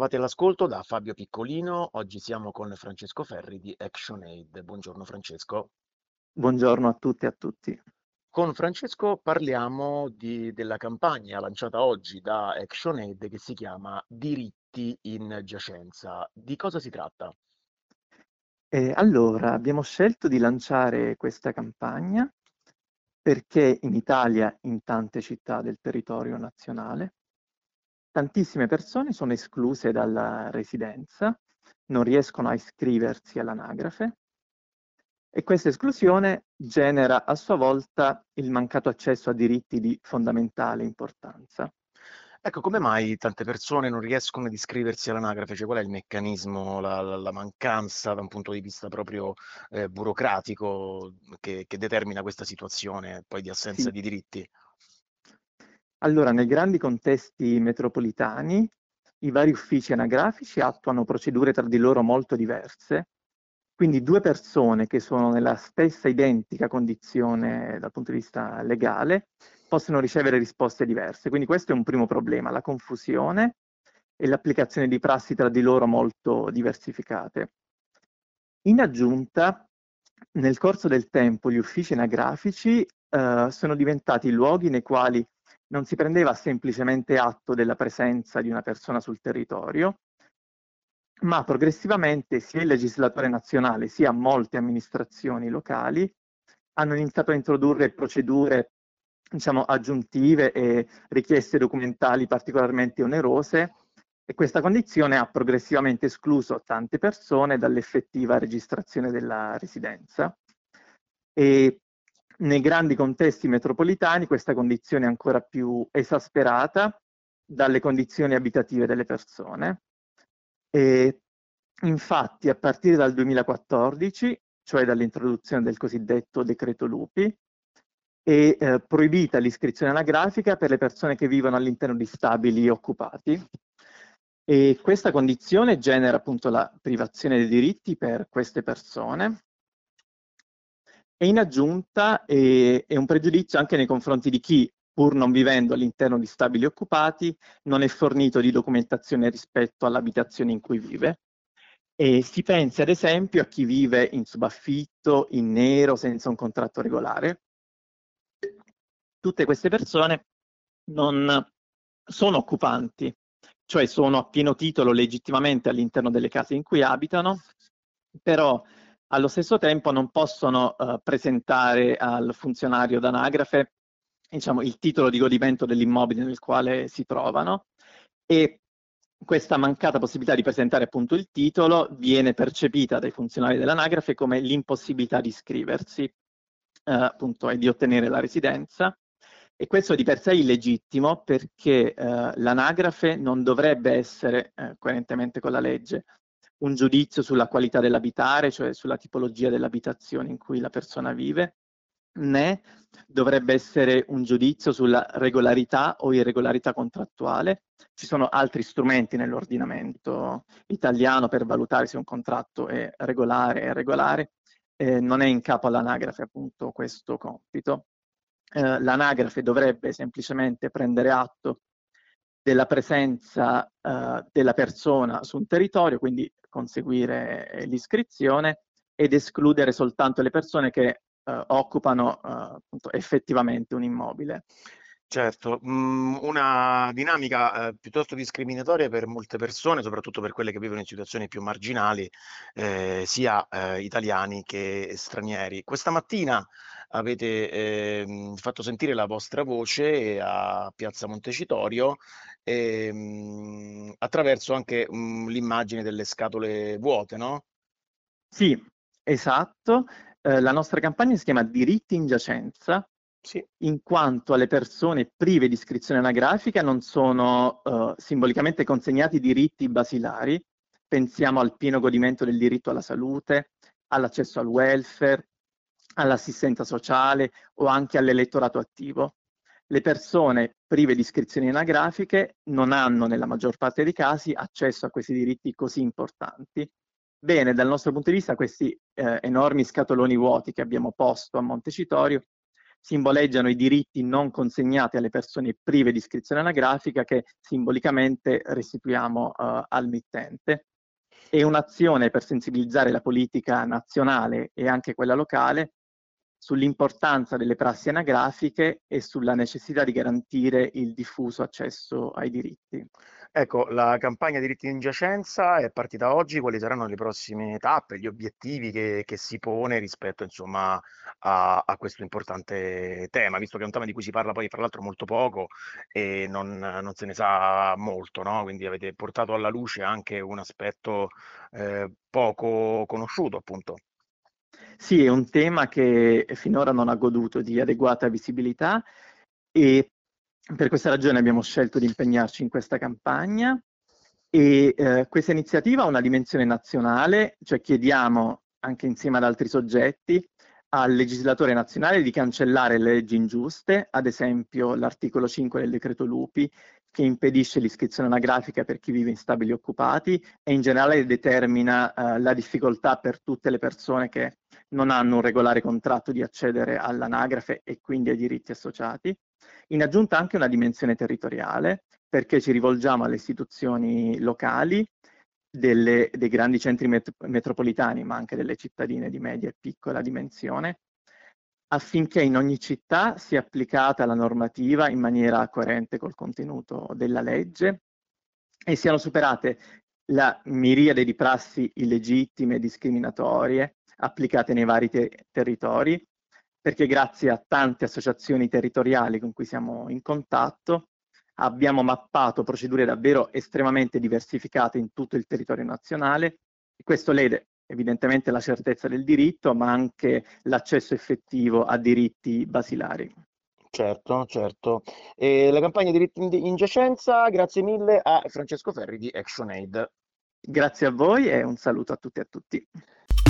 ritrovati all'ascolto da Fabio Piccolino. Oggi siamo con Francesco Ferri di ActionAid. Buongiorno Francesco. Buongiorno a tutte e a tutti. Con Francesco parliamo della campagna lanciata oggi da ActionAid che si chiama Diritti in giacenza. Di cosa si tratta? Allora, abbiamo scelto di lanciare questa campagna perché in Italia, in tante città del territorio nazionale, tantissime persone sono escluse dalla residenza, non riescono a iscriversi all'anagrafe e questa esclusione genera a sua volta il mancato accesso a diritti di fondamentale importanza. Ecco, come mai tante persone non riescono ad iscriversi all'anagrafe? Cioè, qual è il meccanismo, la mancanza da un punto di vista proprio burocratico che determina questa situazione poi di assenza Sì. di diritti? Allora, nei grandi contesti metropolitani, i vari uffici anagrafici attuano procedure tra di loro molto diverse, quindi due persone che sono nella stessa identica condizione dal punto di vista legale possono ricevere risposte diverse. Quindi questo è un primo problema, la confusione e l'applicazione di prassi tra di loro molto diversificate. In aggiunta, nel corso del tempo gli uffici anagrafici sono diventati luoghi nei quali non si prendeva semplicemente atto della presenza di una persona sul territorio, ma progressivamente sia il legislatore nazionale sia molte amministrazioni locali hanno iniziato a introdurre procedure, diciamo, aggiuntive e richieste documentali particolarmente onerose e questa condizione ha progressivamente escluso tante persone dall'effettiva registrazione della residenza. E nei grandi contesti metropolitani questa condizione è ancora più esasperata dalle condizioni abitative delle persone. E infatti, a partire dal 2014, cioè dall'introduzione del cosiddetto decreto Lupi, è proibita l'iscrizione anagrafica per le persone che vivono all'interno di stabili occupati. E questa condizione genera appunto la privazione dei diritti per queste persone e in aggiunta è un pregiudizio anche nei confronti di chi, pur non vivendo all'interno di stabili occupati, non è fornito di documentazione rispetto all'abitazione in cui vive. E si pensi ad esempio a chi vive in subaffitto, in nero, senza un contratto regolare. Tutte queste persone non sono occupanti, cioè sono a pieno titolo legittimamente all'interno delle case in cui abitano, però allo stesso tempo non possono presentare al funzionario d'anagrafe, diciamo, il titolo di godimento dell'immobile nel quale si trovano e questa mancata possibilità di presentare appunto il titolo viene percepita dai funzionari dell'anagrafe come l'impossibilità di iscriversi appunto e di ottenere la residenza. E questo di per sé è illegittimo perché l'anagrafe non dovrebbe essere, coerentemente con la legge, un giudizio sulla qualità dell'abitare, cioè sulla tipologia dell'abitazione in cui la persona vive, né dovrebbe essere un giudizio sulla regolarità o irregolarità contrattuale. Ci sono altri strumenti nell'ordinamento italiano per valutare se un contratto è regolare o irregolare, non è in capo all'anagrafe appunto questo compito. L'anagrafe dovrebbe semplicemente prendere atto della presenza della persona su un territorio, quindi conseguire l'iscrizione ed escludere soltanto le persone che occupano appunto, effettivamente un immobile. Certo, una dinamica piuttosto discriminatoria per molte persone, soprattutto per quelle che vivono in situazioni più marginali, sia italiani che stranieri. Questa mattina avete fatto sentire la vostra voce a Piazza Montecitorio attraverso anche l'immagine delle scatole vuote, no? Sì, esatto. La nostra campagna si chiama Diritti in giacenza, Sì. in quanto alle persone prive di iscrizione anagrafica non sono simbolicamente consegnati diritti basilari. Pensiamo al pieno godimento del diritto alla salute, all'accesso al welfare, all'assistenza sociale o anche all'elettorato attivo. Le persone prive di iscrizioni anagrafiche non hanno, nella maggior parte dei casi, accesso a questi diritti così importanti. Bene, dal nostro punto di vista questi enormi scatoloni vuoti che abbiamo posto a Montecitorio simboleggiano i diritti non consegnati alle persone prive di iscrizione anagrafica che simbolicamente restituiamo al mittente. È un'azione per sensibilizzare la politica nazionale e anche quella locale sull'importanza delle prassi anagrafiche e sulla necessità di garantire il diffuso accesso ai diritti. Ecco, la campagna diritti in giacenza è partita oggi, quali saranno le prossime tappe, gli obiettivi che si pone rispetto, insomma, a questo importante tema, visto che è un tema di cui si parla poi, fra l'altro, molto poco e non se ne sa molto, no? Quindi avete portato alla luce anche un aspetto poco conosciuto, appunto. Sì, è un tema che finora non ha goduto di adeguata visibilità e per questa ragione abbiamo scelto di impegnarci in questa campagna e questa iniziativa ha una dimensione nazionale, cioè chiediamo anche insieme ad altri soggetti al legislatore nazionale di cancellare le leggi ingiuste, ad esempio l'articolo 5 del decreto Lupi, che impedisce l'iscrizione anagrafica per chi vive in stabili occupati e in generale determina la difficoltà per tutte le persone che non hanno un regolare contratto di accedere all'anagrafe e quindi ai diritti associati. In aggiunta anche una dimensione territoriale, perché ci rivolgiamo alle istituzioni locali dei grandi centri metropolitani, ma anche delle cittadine di media e piccola dimensione, affinché in ogni città sia applicata la normativa in maniera coerente col contenuto della legge e siano superate la miriade di prassi illegittime e discriminatorie applicate nei vari territori, perché grazie a tante associazioni territoriali con cui siamo in contatto abbiamo mappato procedure davvero estremamente diversificate in tutto il territorio nazionale e questo lede evidentemente la certezza del diritto, ma anche l'accesso effettivo a diritti basilari. Certo, certo. E la campagna diritti in giacenza, grazie mille a Francesco Ferri di ActionAid. Grazie a voi e un saluto a tutti e a tutti.